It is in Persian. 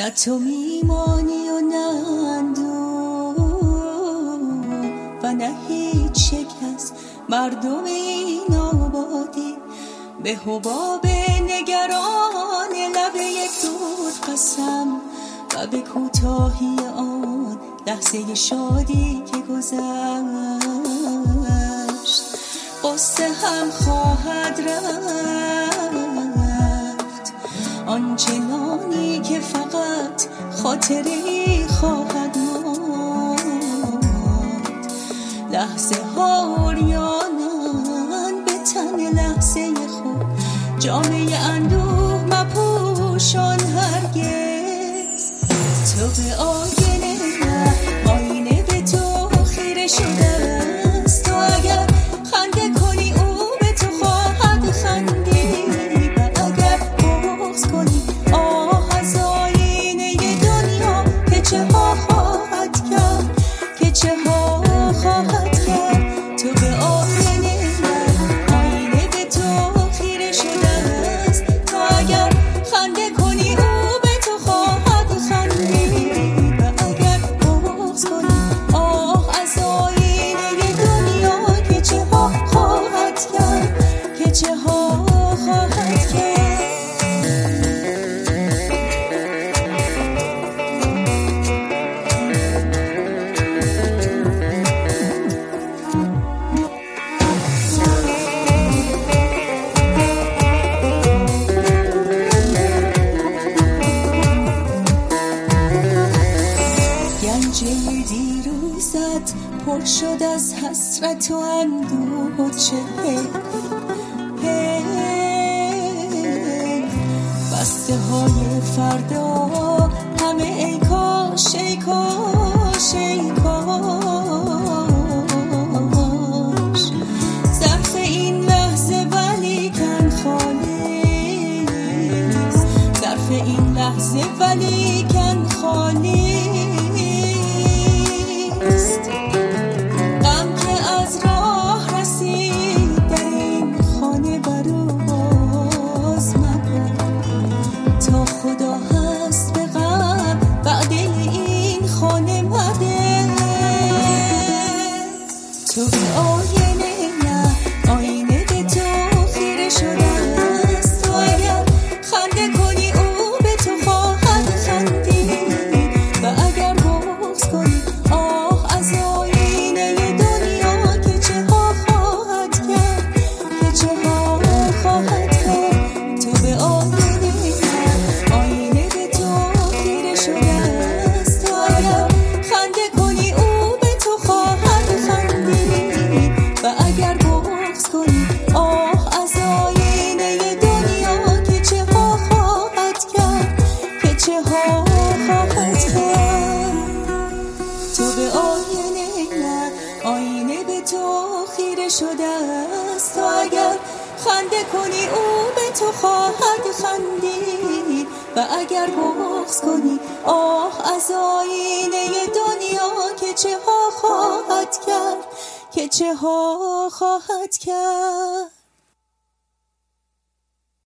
نه تو میمانی و نه اندوه و نه هیچ شکست مردم این آبادی به حباب نگران لب یک دود قسم و به کوتاهی آن لحظه شادی که گذشت. قصه هم خواهد رفت آنچنانی که فقط خاطری خواهد ماند. لحظه ها عریانند به تن لحظه خود، جامعه اندوه مپوشان هرگز. تو به آینه به تو خیره شده است، تو اگر خنده کنی او به تو خواهد خندید و اگر بغض کنی آه از آینه دنیا که چه ها خواهد کرد، که چه ها خواهد کرد. تو به آینه به تو خیره شده است، تو اگر خنده کنی او به تو خواهد خندید و اگر بغض کنی آه از آینه دنیا که چه ها خواهد کرد، که چه ها خواهد کرد. گنجه دیروزت پر شد از حسرت و اندوه و چه حیف. بسته های فردا همه ای کاش ای کاش ای کاش. ظرف این لحظه ولیکن خالی است، ظرف این لحظه ولیکن خالی. غم که از راه رسید در این خانه برو باز مکن، تا خدا هست به غم بعد این خانه مده. تو به آینه به تو خیره شده است، تو اگر خنده کنی او به تو خواهد خندید و اگر بغض کنی آه از آینه دنیا که چه ها خواهد کرد، که چه ها خواهد کرد. تو به آینه به تو خیره شده است، تو اگر خنده کنی او به تو خواهد خندید و اگر بغض کنی آه از آینه دنیا که چه ها خواهد کرد، که چه ها خواهد کرد. تو به آینه به تو خیره شده است، تو اگر خنده کنی او به تو خواهد خندید و اگر بغض کنی آه از آینه دنیا که چه ها خواهد کرد، که چه ها خواهد کرد.